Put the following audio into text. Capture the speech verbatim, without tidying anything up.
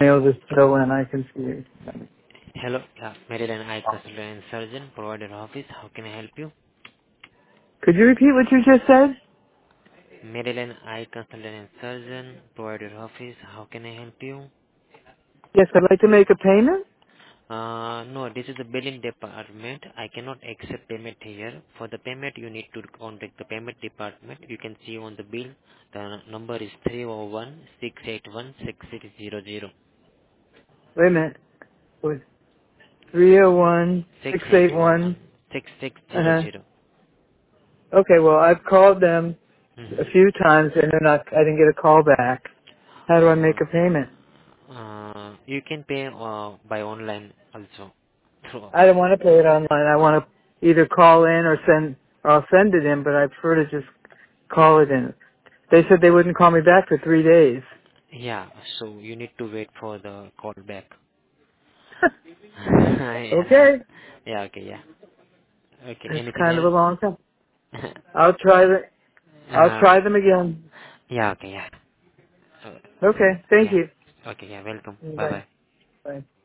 mail this bill and I can see it. Hello, uh, Maryland Eye Consultant and Surgeon, provider office. How can I help you? Could you repeat what you just said? Maryland Eye Consultant and Surgeon, provider office. How can I help you? Yes, I'd like to make a payment. Uh, no, this is the billing department. I cannot accept payment here. For the payment, you need to contact the payment department. You can see on the bill, the number is three zero one six eight one six six zero zero. Wait a minute. Wait. three oh one, Six six eight eight one one. six six zero Uh-huh. zero. Okay, well, I've called them a Mm-hmm. few times and they're not, I didn't get a call back. How do I make Uh, a payment? uh, you can pay uh, by online also. Through. I don't want to pay it online. I want to either call in or send, or I'll send it in, but I prefer to just call it in. They said they wouldn't call me back for three days. Yeah, so you need to wait for the call back. yeah. Okay. Yeah, okay, yeah. Okay, That's anything kind of a else? long time. I'll try the, I'll uh, try them again. yeah, okay, yeah. So, Okay. Thank yeah. you. Okay, yeah, welcome. Bye Bye. bye. Bye.